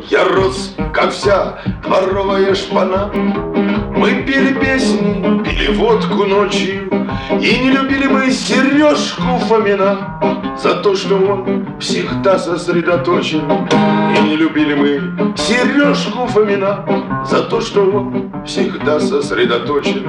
Я рос, как вся дворовая шпана. Мы пели песни, пили водку ночью, и не любили мы Сережку Фомина за то, что он всегда сосредоточен. И не любили мы Сережку Фомина за то, что он всегда сосредоточен.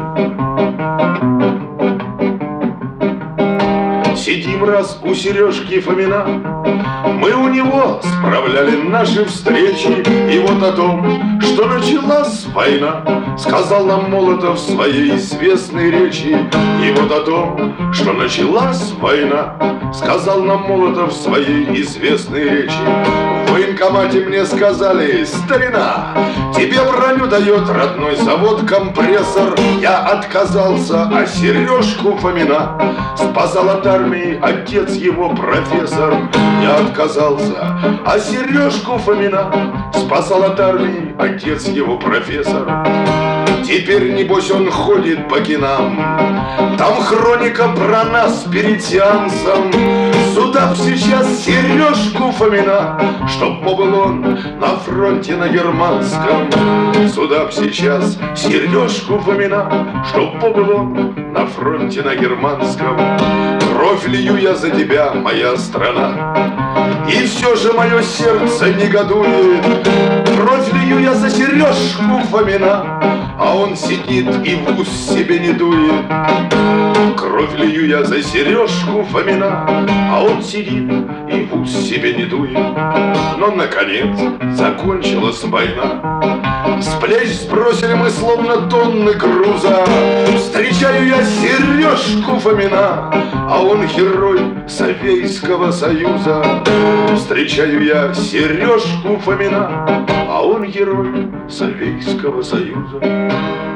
Сидим раз у Сережки Фомина, мы у него справляли наши встречи. И вот о том, что началась война, сказал нам Молотов в своей известной речи. И вот о том, что началась война, сказал нам Молотов в своей известной речи. В военкомате мне сказали: старина, тебе броню дает родной завод «Компрессор». Я отказался, а Сережку Фомина спасал от армии отец его профессор. Я отказался, а Сережку Фомина спасал от армии отец его профессор. Теперь, небось, он ходит по кинам, там хроника про нас перед сеансом. Сюда б сейчас Сережку Фомина, чтоб побыл он на фронте на германском. Сюда б сейчас Сережку Фомина, чтоб побыл он на фронте на германском. Кровь лью я за тебя, моя страна, и все же мое сердце негодует. Кровь лью я за Сережку Фомина, а он сидит и в ус себе не дует. Кровь лью я за Сережку Фомина, а он сидит и в ус себе не дует. Но, наконец, закончилась война. С плеч сбросили мы словно тонны груза. Встречаю я Сережку Фомина, а он герой Советского Союза. Встречаю я Сережку Фомина, а он герой Советского Союза.